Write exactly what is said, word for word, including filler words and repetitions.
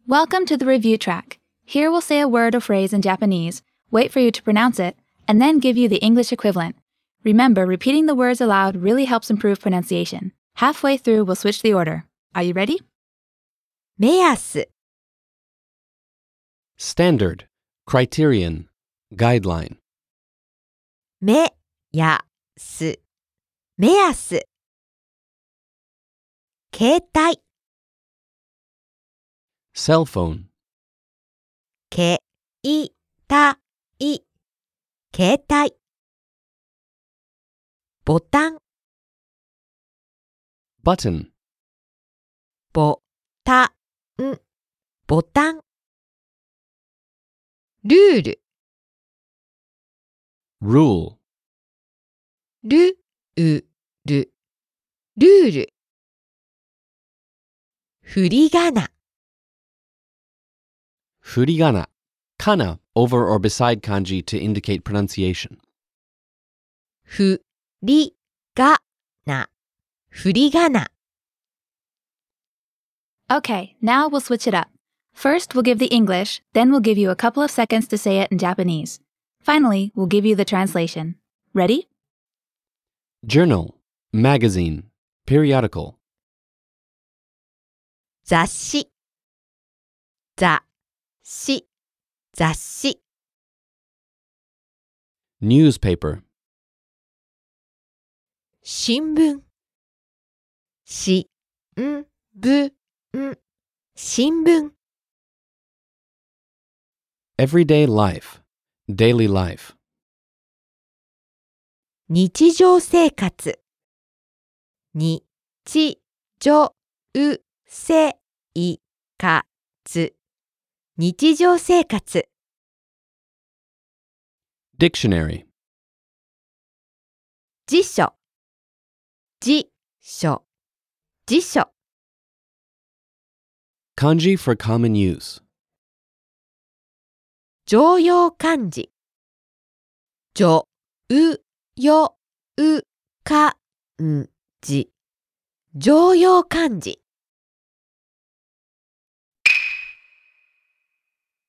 Welcome to the review track. Here we'll say a word or phrase in Japanese, wait for you to pronounce it, and then give you the English equivalent. Remember, repeating the words aloud really helps improve pronunciation. Halfway through, we'll switch the order. Are you ready? 目安 Standard, criterion, guideline. 目やす目安携帯 Cell phone, けいたい携帯ボタン button, ボタンボタンルール rule, ルールルール振り仮名 furigana, kana over or beside kanji to indicate pronunciation. ふりがな振り仮名 Okay, now we'll switch it up. First, we'll give the English, then we'll give you a couple of seconds to say it in Japanese. Finally, we'll give you the translation. Ready? Journal, magazine, periodical. 雑誌雑誌雑誌 Newspaper, 新聞しんぶん新聞 everyday life, daily life. 日常生活日常生活日常生活 Dictionary, 辞書辞書辞書 kanji for common use. 常用漢字常用漢字常用漢字